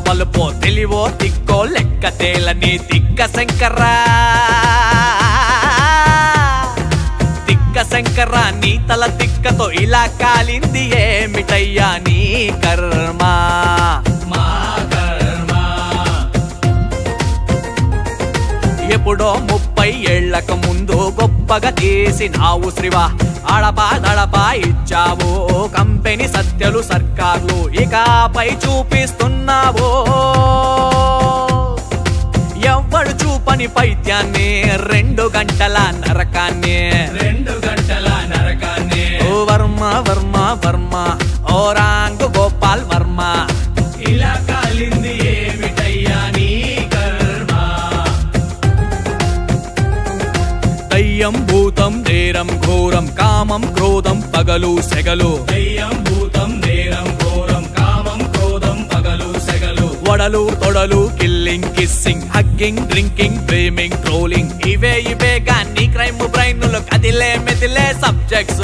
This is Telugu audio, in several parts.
వలుపో తెలివో తిక్కో లెక్క తేలని తిక్క శంకరా తిక్క శంకరా నీ తల తిక్కతో ఇలా కాలింది ఏమిటయ్యా నీ కర్మ ఎప్పుడో 30 ఏళ్లకు ముందు గొప్పగా తీసినావు శ్రీవా అడపా దడపా ఇచ్చావు కంపెనీ సత్యలు సర్కార్లు ఇకపై చూపిస్తున్నావు ఎవ్వడు చూపని పైత్యాన్ని 2 గంటల నరకాన్ని ఓ వర్మ వర్మ వర్మ ఓ రాంగు గోపాల్ వర్మ ఇలా కాలింది ఏమిటయ్యా నీ కర్మ దయ్యం భూతం నేరం ఘోరం కామం క్రోధం పగలు సెగలు దయ్యం భూతం నేరం ఘోరం కామం క్రోధం పగలు సెగలు వడలు తొడలు killing kissing hugging drinking dreaming trolling ఇవే గాని క్రైమ్ బ్రైన్లు కదిలే మెదిలే సబ్జెక్ట్స్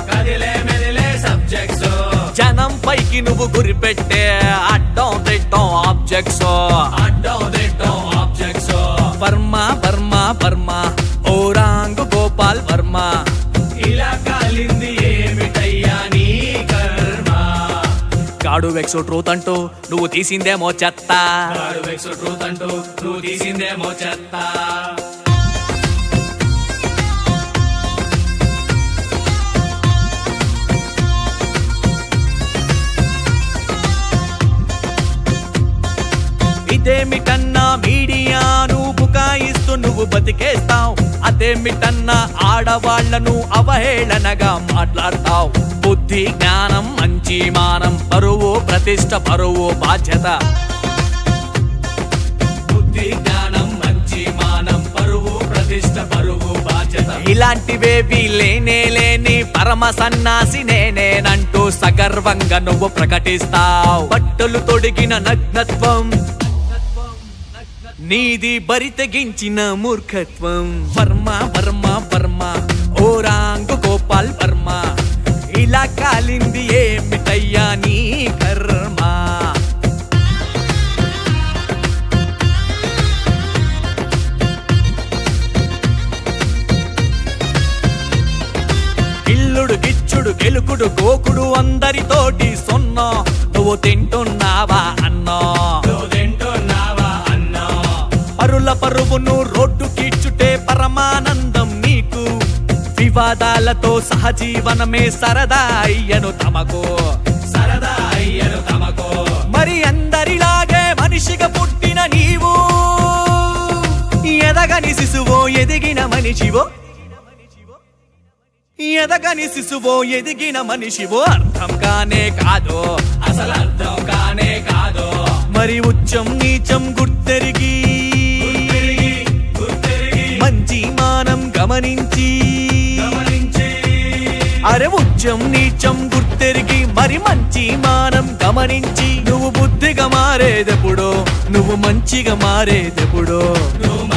జనం పైకి నువ్వు గురిపెట్టే అడ్డం తిట్టం ఆబ్జెక్ట్స్ వర్మ వర్మ వర్మ ఓ రాంగు గోపాల్ వర్మ ఇలా కాలింది ఏమిటయ్యా నీ కర్మ గాడు వెక్సో ట్రూత్ అంటూ నువ్వు తీసిందేమో చెత్త ఇదేమిటన్నా మీడియాను బుకాయిస్తూ నువ్వు బతికేస్తావు అదేమిటన్నా ఆడవాళ్లను అవహేళనగా మాట్లాడతావు బుద్ధి జ్ఞానం మంచి మానం పరువు ప్రతిష్ట పరువు బాధ్యత బుద్ధి జ్ఞానం మంచి మానం పరువు ప్రతిష్ట పరువు బాధ్యత ఇలాంటివేవి లేని పరమ సన్నాసి నేనేనంటూ సగర్వంగా నువ్వు ప్రకటిస్తావు బట్టలు తొడిగిన నగ్నత్వం నీది బరి తెగించిన మూర్ఖత్వం వర్మ వర్మ వర్మ ఓ రాంగు గోపాల్ వర్మ ఇలా కాలింది ఏమిటయ్యా నీ కర్మ గిల్లుడు గిచ్చుడు గెలుకుడు గోకుడు అందరితోటి సొన్నా నువ్వు తింటున్నావా అన్నా పరుల పరువును రోడ్డు కీడ్చుటే పరమానందం నీకు వివాదాలతో సహజీవనమే సరదా అయ్యను తమకు మరి అందరిలాగే మనిషిగా పుట్టిన నీవు ఎదగని శిశువో ఎదిగిన మనిషివో ఎదగని శిశువో ఎదిగిన మనిషివో అర్థం కానే కాదు అసలు అర్థం కానే కాదు మరి ఉచ్చం నీచం గుర్తెరిగి మంచి మానం గమనించి అరే ఉచ్చం నీచం గుర్తెరిగి మరి మంచి మానం గమనించి నువ్వు బుద్ధిగా మారేదెప్పుడో నువ్వు మంచిగా మారేదెప్పుడో